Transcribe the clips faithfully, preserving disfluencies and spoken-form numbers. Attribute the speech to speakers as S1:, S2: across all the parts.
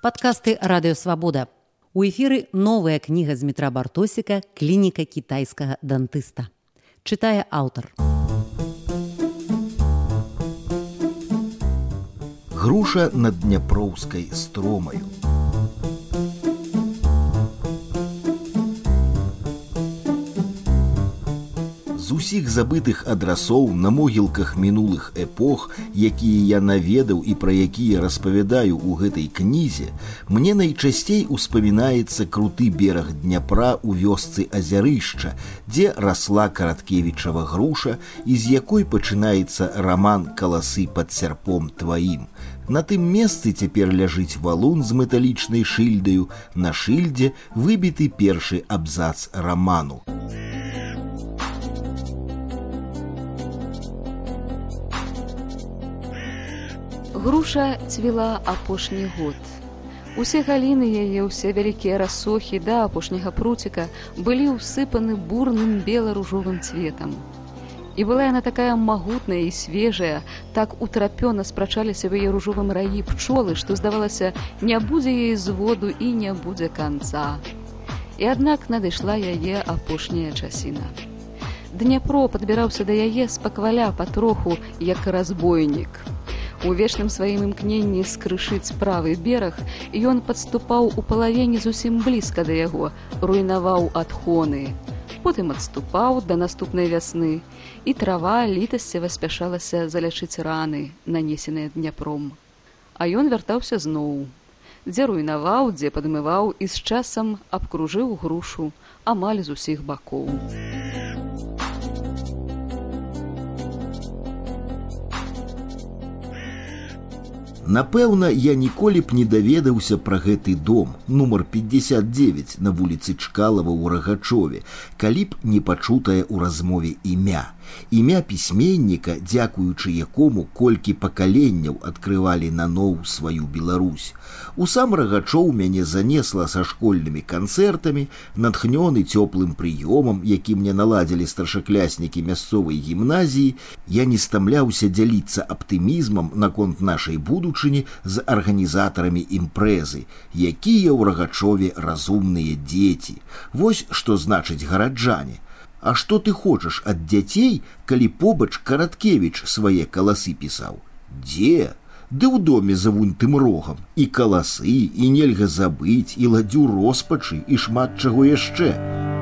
S1: Падкасты «Радыё Свабода». У эфіры новая кніга з Дмітра Бартосіка «Клініка кітайскага дантыста». Чытае аўтар.
S2: Груша над Дняпроўскай стромаю. З усіх забытых адрасоў на могілках мінулых эпох, якія я наведаў і пра якія распавядаю ў гэтай кнізе, мне найчасцей успамінаецца круты бераг Дняпра ў вёсцы Азярышча, дзе расла Караткевічава груша і з якой пачынаецца раман «Каласы пад сярпом тваім». На тым месцы цяпер ляжыць валун з металічнай шыльдаю, на шыльдзе выбіты першы абзац раману.
S3: Груша цвіла апошні год. Усе галіны яе, усе вялікія рассохі да апошняга пруціка былі ўсыпаны бурным бела-ружовым цветам. І была яна такая магутная і свежая, так утрапёна спрачаліся ў яе ружовым раі пчолы, што, здавалася, не будзе яе зводу і не будзе канца. І аднак надышла яе апошняя часіна. Дняпро падбіраўся да яе спакваля патроху, як разбойнік. У вечным сваім імкненні скрышыць правы бераг, ён падступаў у палавені зусім блізка да яго, руйнаваў адхоны. Потым адступаў да наступнай вясны, і трава літасцева спяшалася залячыць раны, нанесеныя Дняпром. А ён вяртаўся зноў. Дзе руйнаваў, дзе падмываў і з часам абкружыў грушу амаль з усіх бакоў.
S2: Напэўна, я ніколі б не даведаўся пра гэты дом, нумар пятьдесят девять на вуліцы Чкалава ў Рагачове, калі б не пачутае ў размове імя. Імя пісьменніка, дзякуючы якому колькі пакаленняў адкрывалі наноў сваю Беларусь. У сам Рагачоў мяне занесла са школьнымі канцэртамі, натхнёны цёплым прыёмам, які мне наладзілі старшакляснікі мясцовай гімназіі, я не стамляўся дзяліцца аптымізмам наконт нашай будучыні з арганізатарамі імпрэзы, якія ў Рагачове разумныя дзеці. Вось што значыць гараджане. А што ты хочаш ад дзяцей, калі побач Караткевіч свае каласы пісаў? Дзе? Ды ў доме за вунь тым рогам. І каласы, і нельга забыць, і ладзю роспачы, і шмат чаго яшчэ.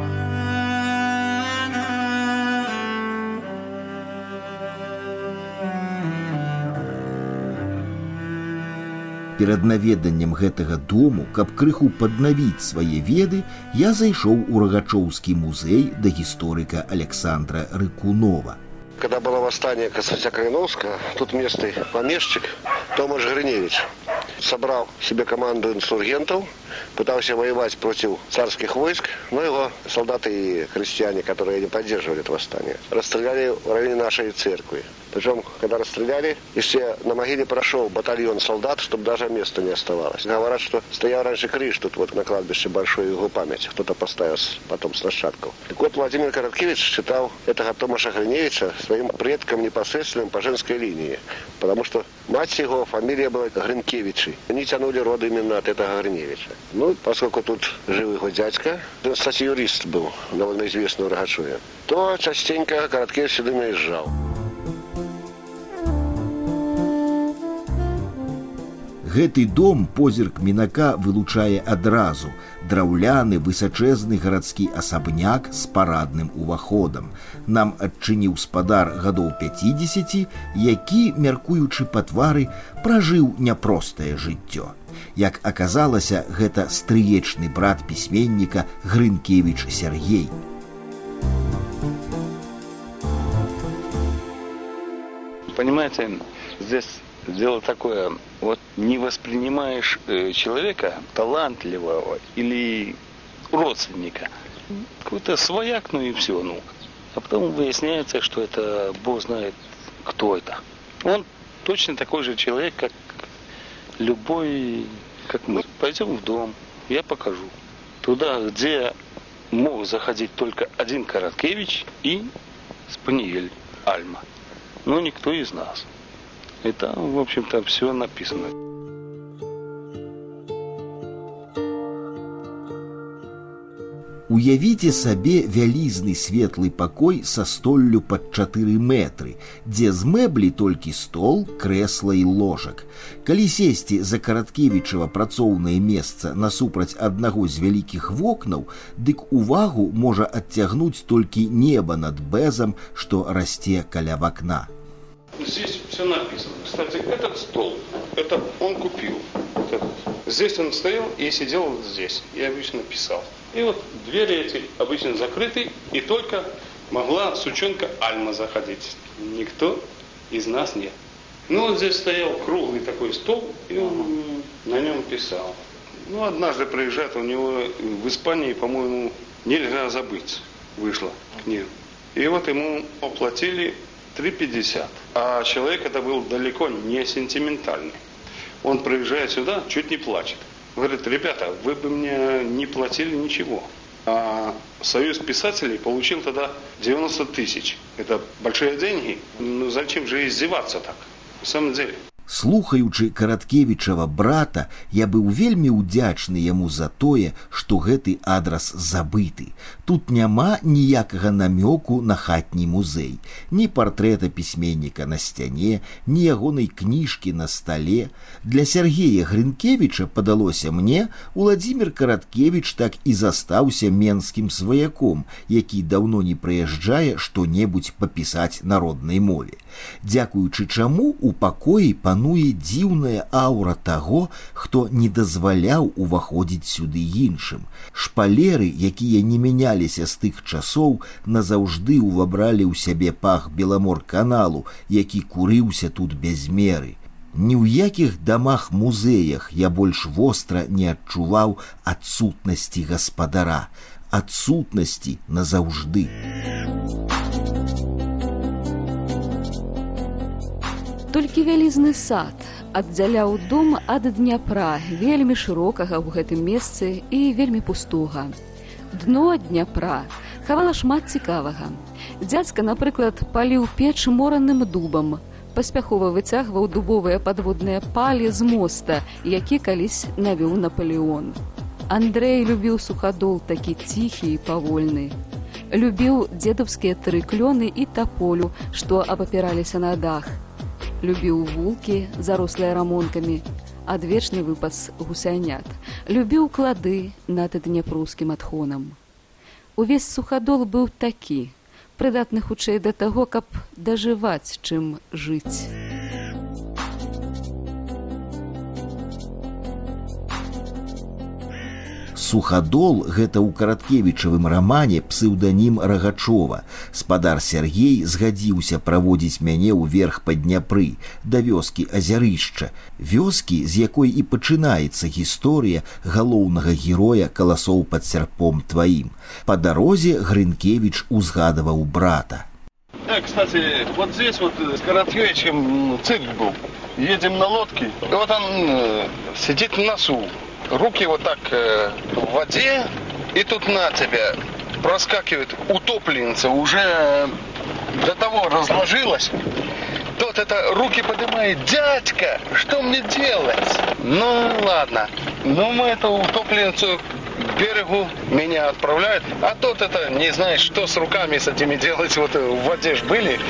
S2: Перад наведаннем гэтага дому, каб крыху паднавіць свае веды, я зайшоў у Рагачоўскі музей да гісторыка Александра Рыкунова.
S4: Когда было восстание Косача-Калиновского, тут местный помещик Томаш Гриневич собрал себе команду инсургентов, пытался воевать против царских войск, но его солдаты и крестьяне, которые не поддерживали это восстание, расстреляли в районе нашей церкви. Причем, когда расстреляли, еще на могиле прошел батальон солдат, чтобы даже места не оставалось. Говорят, что стоял раньше крыш тут вот на кладбище большой его память. Кто-то поставил потом с нащадков. Так вот, Владимир Короткевич считал этого Томаша Гриневича своим предком непосредственным по женской линии. Потому что мать его, фамилия была Гринкевичи. Они тянули род именно от этого Гриневича. Ну, поскольку тут жил его дядька, он, кстати, юрист был, довольно известный в Рогачеве, то частенько Короткевич сюда наезжал.
S2: Гэты дом позірк мінака вылучае адразу. Драўляны высачэзны гарадскі асабняк з парадным уваходам. Нам адчыніў спадар гадоў пяцідзесяці, які, мяркуючы па твары, пражыў няпростае жыццё. Як аказалася, гэта стрыечны брат пісьменніка Гринкевич Сергей.
S5: Понимаете, здесь дело такое, вот не воспринимаешь э, человека талантливого или родственника, какой-то свояк, ну и все, ну. А потом выясняется, что это Бог знает, кто это. Он точно такой же человек, как любой, как мы. Пойдем в дом, я покажу. Туда, где мог заходить только один Короткевич и Спаниель Альма. Но никто из нас. И там, в общем-то, все написано.
S2: Уявіце сабе вялізны светлы пакой са столлю пад чатыры метры, дзе з мэблі толькі стол, крэсла і ложак. Калі сесці за Караткевічава працоўнае месца насупраць аднаго з вялікіх вокнаў, дык увагу можа адцягнуць толькі неба над бэзам, што расце каля вакна.
S6: Здесь все написано. Кстати, этот стол, это он купил. Вот этот. Здесь он стоял и сидел вот здесь. Я обычно писал. И вот двери эти обычно закрыты, и только могла сучонка Альма заходить. Никто из нас нет. Ну, вот здесь стоял круглый такой стол, и он на нем писал. Ну, однажды приезжает, у него в Испании, по-моему, «Нельзя забыть» вышла книга. И вот ему оплатили три пятьдесят. А человек это был далеко не сентиментальный. Он приезжает сюда, чуть не плачет. Говорит: ребята, вы бы мне не платили ничего. А Союз писателей получил тогда девяносто тысяч. Это большие деньги. Ну зачем же издеваться так? На самом деле.
S2: Слухаючы Караткевічава брата, я быў вельмі ўдзячны яму за тое, што гэты адрас забыты. Тут няма ніякага намёку на хатні музей, ні партрэта пісьменніка на сцяне, ні ягонай кніжкі на стале. Для Сергея Грынкевіча, падалося мне, Уладзімір Караткевіч так і застаўся менскім сваяком, які даўно не прыязджае што-небудзь папісаць на роднай мове. Дзякуючы чаму у пакоі пануе дзіўная аўра таго, хто не дазваляў уваходзіць сюды іншым. Шпалеры, якія не мяняліся з тых часоў, назаўжды ўвабралі ў сябе пах Беламор-каналу, які курыўся тут без меры. Ні ў якіх дамах-музеях я больш востра не адчуваў адсутнасці гаспадара, адсутнасці назаўжды.
S3: Толькі вялізны сад аддзяляў дом ад Дняпра, вельмі шырокага ў гэтым месцы і вельмі пустога. Дно Дняпра хавала шмат цікавага. Дзядзька, напрыклад, паліў печ мораным дубам, паспяхова выцягваў дубовыя падводныя палі з моста, які калісь навёў Напалеон. Андрэй любіў сухадол такі ціхі і павольны. Любіў дзедаўскія трыклёны і таполю, што абапіраліся на дах. Любіў вулкі, зарослыя рамонкамі, адвечны выпас гусянят. Любіў клады над дняпрускім адхонам. Увесь сухадол быў такі, прыдатны хутчэй да таго, каб дажываць, чым жыць.
S2: Сухадол – гэта ў Караткевічавым рамане псеўданім Рагачова. Спадар Сергей згадзіўся праводзіць мяне ўверх па Дняпры, да вёскі Азярышча, вёскі, з якой і пачынаецца гісторыя галоўнага героя «Каласоў пад сярпом тваім». Па дарозе Грынкевіч узгадываў брата.
S6: Да, кстати, вот здесь вот с Караткевичем цирк был. Едем на лодке, и вот он э, сидит на носу. Руки вот так э, в воде, и тут на тебя проскакивает утопленница, уже э, до того разложилась. Тот это руки поднимает: дядька, что мне делать? Ну ладно, ну мы эту утопленницу к берегу, меня отправляют, а тот это не знает, что с руками с этими делать, вот в воде ж были.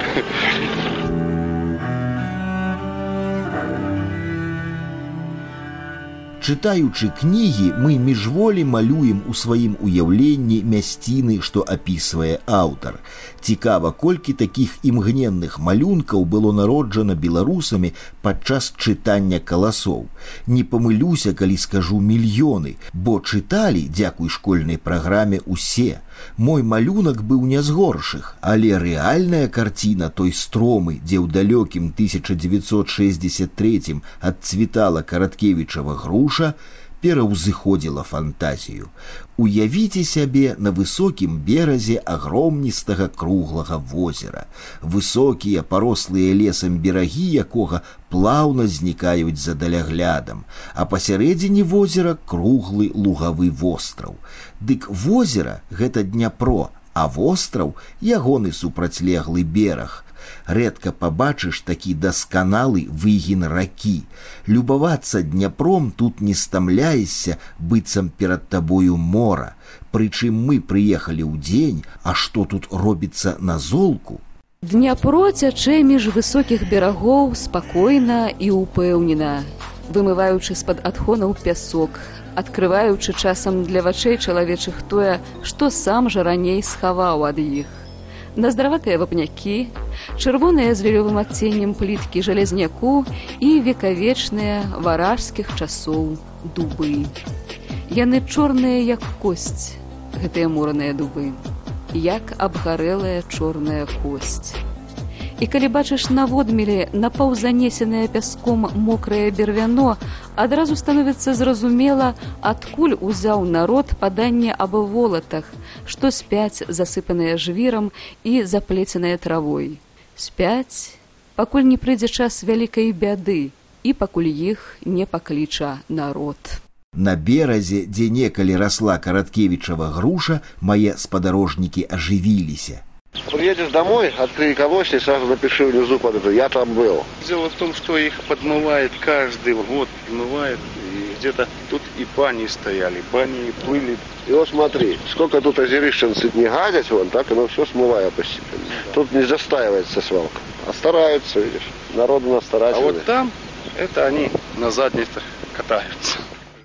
S2: Чытаючы кнігі, мы міжволі малюем у сваім уяўленні мясціны, што апісвае аўтар. Цікава, колькі такіх імгненных малюнкаў было народжана беларусамі падчас чытання «Каласоў». Не памылюся, калі скажу мільёны, бо чыталі, дзякуй школьнай праграме, усе. Мой малюнак быў не з горшых, але рэальная карціна той стромы, дзе ў далёкім тысяча дзевяцьсот шэсцьдзесят трэцім адцвітала Караткевічава груша, пераўзыходзіла фантазію. Уявіце сябе на высокім беразе агромністага круглага возера. Высокія, парослыя лесам берагі якога плаўна знікаюць за даляглядам, а пасярэдзіне возера круглы лугавы востраў. Дык возера – гэта Дняпро, а востраў – ягоны супрацьлеглы бераг. Рэдка пабачыш такі дасканалы выгін ракі. Любавацца Дняпром тут не стамляешся, быццам перад табою мора. Прычым мы прыехалі ў дзень, а што тут робіцца на золку?
S3: Дняпро цячэ між высокіх берагоў спакойна і ўпэўнена, вымываючы з-пад адхонаў пясок, адкрываючы часам для вачэй чалавечых тое, што сам жа раней схаваў ад іх. Наздраватыя вапнякі, чырвоныя з лілёвым адценнем пліткі жалезняку і векавечныя варажскіх часоў дубы. Яны чорныя, як косць, гэтыя мураныя дубы, як абгарэлая чорная косць. І калі бачыш наводмелі напаўзанесенае пяском мокрае бервяно, адразу становіцца зразумела, адкуль узяў народ паданне аб волатах, што спяць засыпаныя жвірам і заплеценыя травой. Спяць, пакуль не прыйдзе час вялікай бяды і пакуль іх не пакліча народ.
S2: На беразе, дзе некалі расла Караткевічава груша, мае спадарожнікі ажывіліся.
S4: Приедешь домой, открой колосья и сразу напиши внизу под это «Я там был».
S6: Дело в том, что их подмывает каждый год, подмывает. И где-то тут и бани стояли, бани плыли.
S4: И вот смотри, сколько тут озерищенцы не гадят, вон, так оно все смывает постепенно. Тут не застаивается свалка, а стараются, видишь, народу настарачивали.
S6: А вот там, это они на задницах катаются.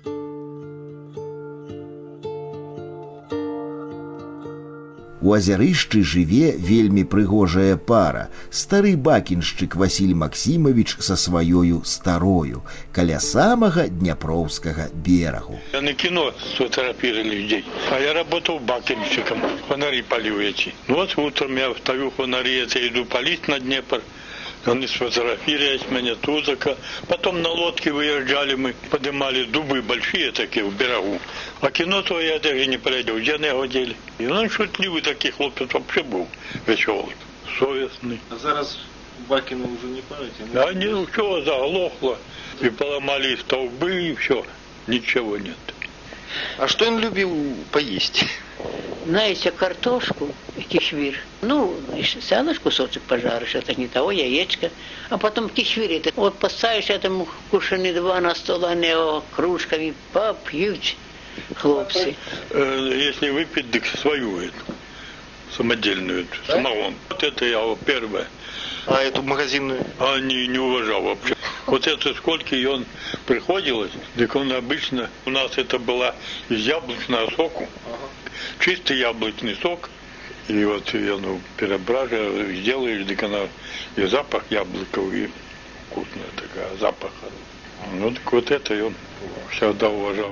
S2: У азярышчы жыве вельмі прыгожая пара. Стары бакіншчык Васіль Максімович са сваёю старою, каля самага Дняпроўскага берагу.
S7: Я на кино сфотографировали людей, а я работал бакинщиком, фонари полил эти. Вот утром я встаю, фонари эти, иду полить на Днепр. Они сфотографировали меня тузака. Потом на лодке выезжали, мы поднимали дубы большие такие в берегу. А кино то я даже не полетел, где на его деле. И он шутливый такой хлопец вообще был, веселый, совестный.
S6: А зараз бакины уже не памяти?
S7: А не, все заглохло. И поломали столбы, и все. Ничего нет.
S6: А что он любил поесть?
S8: Знаете, картошку и кишвир. Ну, сядешь кусочек пожаришь, это не того, яичко. А потом кишвир, это вот поставишь этому кушани два на стол, они его кружками попьют, хлопцы.
S7: Если выпить, так свою эту, самодельную, эту, самогон. Вот это я первое.
S6: А эту магазинную?
S7: А не, не уважал вообще. Вот это сколько и он приходилось, так он обычно, у нас это была из яблочного соку, чистый яблочный сок, и вот я, ну, перебраживаю, делаешь, так она и запах яблоков, и вкусная такая, запах. Ну, так вот это и он всегда уважал.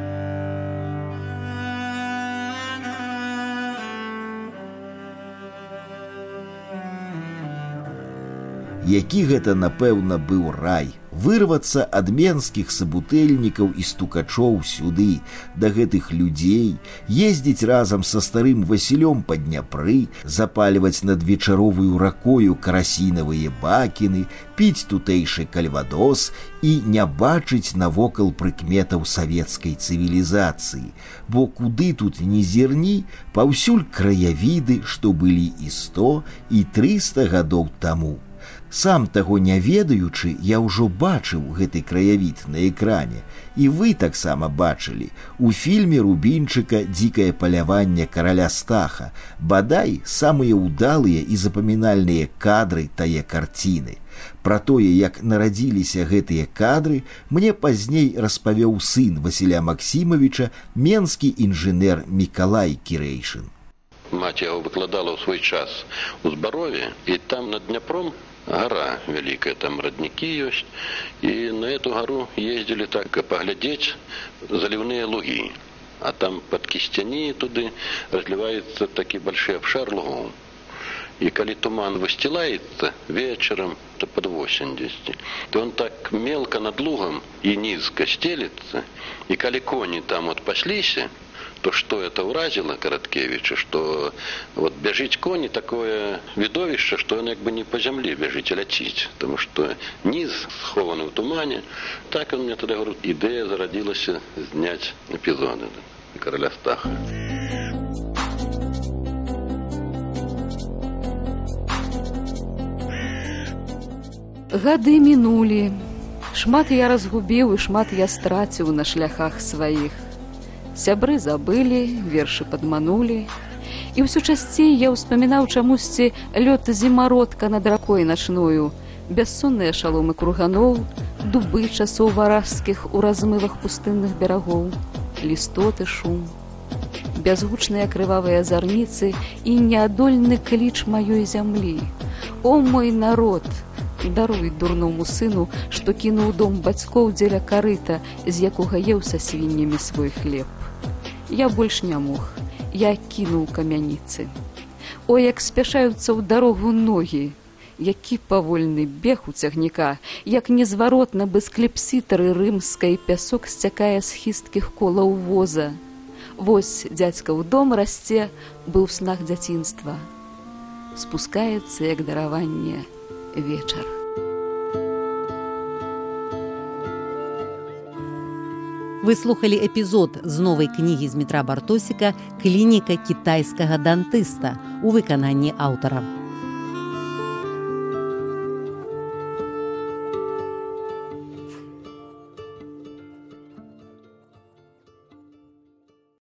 S2: Які гэта, напэўна, быў рай. Вырвацца ад менскіх сабутэльнікаў і стукачоў сюды, да гэтых людзей, ездзіць разам са старым Васілём па Дняпры, запальваць над вечаровую ракою карасінавыя бакіны, піць тутэйшы кальвадос і не бачыць навокал прыкметаў савецкай цывілізацыі. Бо куды тут не зірні, паўсюль краявіды, што былі і сто, і трыста гадоў таму. Сам таго не ведаючы, я ўжо бачыў гэты краявід на экране, і вы таксама бачылі у фільме Рубінчыка «Дзікае паляванне караля Стаха», бадай самыя ўдалыя і запамінальныя кадры тае карціны. Пра тое, як нарадзіліся гэтыя кадры, мне пазней распавёў сын Васіля Максімовича, менскі інжынер Мікалай Кірэйшын.
S9: Мать яго выкладала ў свой час у Збарове, і там над Дняпром гора великая, там родники есть, и на эту гору ездили так поглядеть заливные луги, а там под Кистяни туды разливается такие большие обшар лугов. И коли туман выстилается вечером, то под восемьдесят, то он так мелко над лугом и низко стелится, и коли кони там вот паслись, то что это уразило Короткевича, что вот бежить кони такое видовище, что он как бы не по земле бежить, а летить, потому что низ схованный в тумане. Так он мне тогда говорит, идея зародилась снять эпизоды короля Стаха.
S3: Гады мінулі, шмат я разгубіў і шмат я страціў на шляхах сваіх. Сябры забылі, вершы падманулі. І ўсё часцей я ўспамінаў чамусьці лёт зімародка над ракой начною, бяссонныя шаломы курганоў, дубы часоў варажскіх у размывах пустынных берагоў, лістоты шум, бязгучныя крывавыя зарніцы і неадольны кліч маёй зямлі. О, мой народ, даруй дурному сыну, што кінуў дом бацькоў дзеля карыта, з якога еў са свіннямі свой хлеб. Я больш не мог, я кінуў камяніцы. О, як спяшаюцца ў дарогу ногі, які павольны бег у цягніка, як незваротна без клепсітары рымскай пясок сцякае з хісткіх колаў воза. Вось дзядзька ў дом расце, быў снах дзяцінства. Спускаецца, як дараванне, вечар.
S1: Вы слухали эпізод з новай кнігі Змітра Бартосіка «Клініка кітайскага дантыста» у выкананні аўтара.